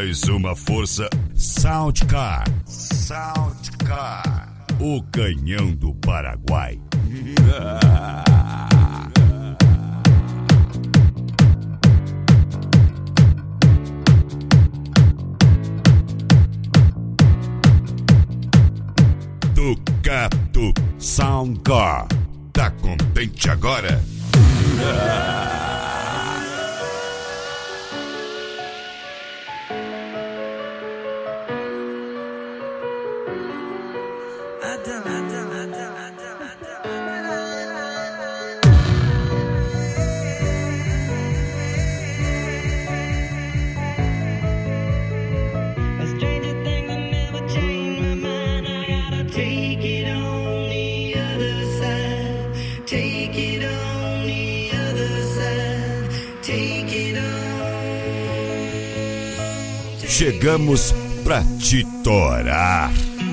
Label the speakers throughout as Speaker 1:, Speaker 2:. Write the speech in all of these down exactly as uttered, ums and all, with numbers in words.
Speaker 1: Mais uma força. Soundcar. Soundcar. O canhão do Paraguai. Ducato Soundcar. Tá contente agora? Chegamos pra te torar.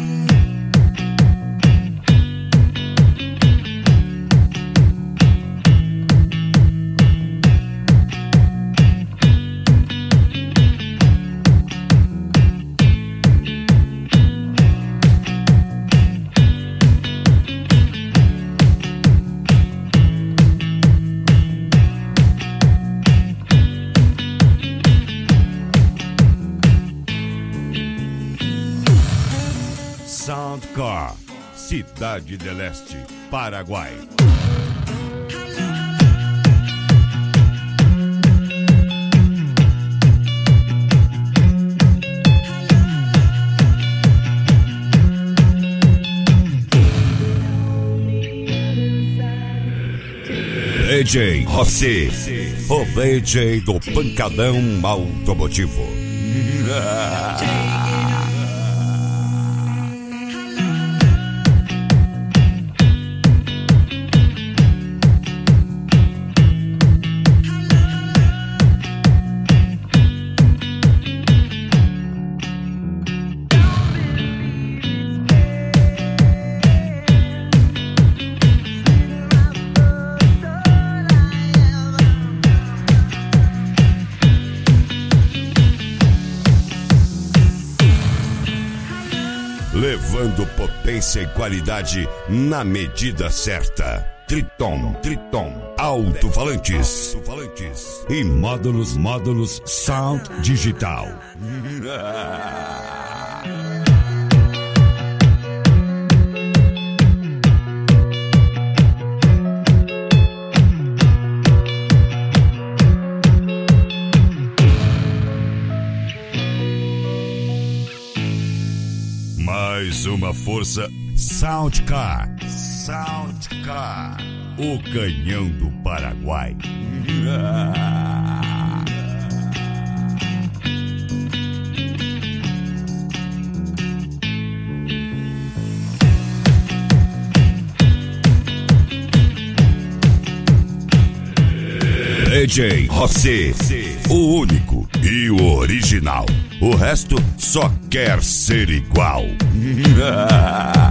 Speaker 1: Soundcar, Cidade del Este, Paraguai. D J Rossi, o D J do Pancadão Automotivo. Levando potência e qualidade na medida certa. Triton, Triton, alto-falantes, alto-falantes e módulos, módulos Sound Digital. Mais uma força. Soundcar. Soundcar. O canhão do Paraguai. D J Rossi, o único e o original. O resto só quer ser igual.